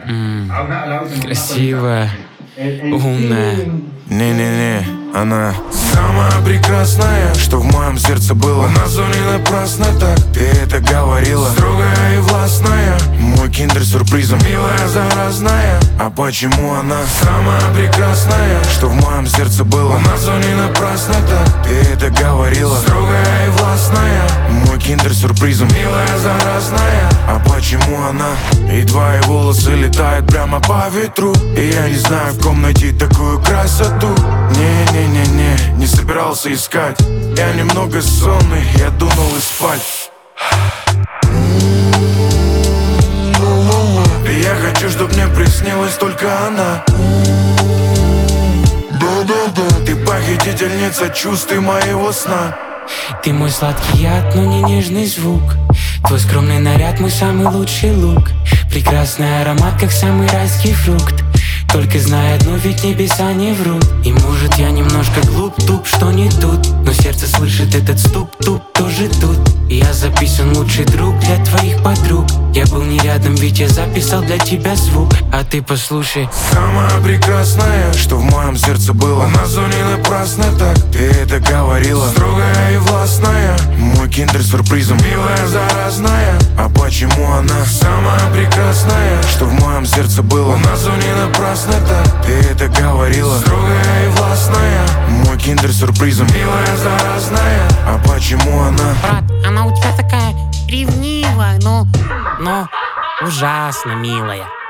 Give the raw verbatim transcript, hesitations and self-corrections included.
М, красивая, умная. Не-не-не, она самая прекрасная, что в моем сердце было. На зоне напрасно так, ты это говорила. Строгая и властная, мой киндер сюрпризом. Милая, заразная, а почему она самая прекрасная, что в моем сердце было. На зоне напрасно так, ты это говорила. Строгая и властная, мой киндер сюрпризом. Милая, заразная, а почему она? И твои волосы летают прямо по ветру, и я не знаю, в ком найти такую красоту. Не-не-не-не, не собирался искать. Я немного сонный, я думал и спать. И я хочу, чтоб мне приснилась только она. Да-да-да, ты похитительница чувств и моего сна. Ты мой сладкий яд, но не нежный звук. Твой скромный наряд, мой самый лучший лук. Прекрасный аромат, как самый райский фрукт. Только знай одно, ведь небеса не врут. И может я немножко глуп, туп, что не тут, но сердце слышит этот ступ-туп, тоже тут. И я записан лучший друг для твоих подруг. Я был не рядом, ведь я записал для тебя звук. А ты послушай. Самая прекрасная, что в моем сердце было. На зоне напрасно так, ты это говорила. Строгая и властная, мой киндер сюрпризом. Милая, заразная, а почему она самая прекрасная, что в моем сердце было. На зоне напрасно так, ты это говорила. Строгая и властная, мой киндер сюрпризом. Милая, заразная, а почему она? Брат, она у тебя такая ревнивая, но, но ужасно милая.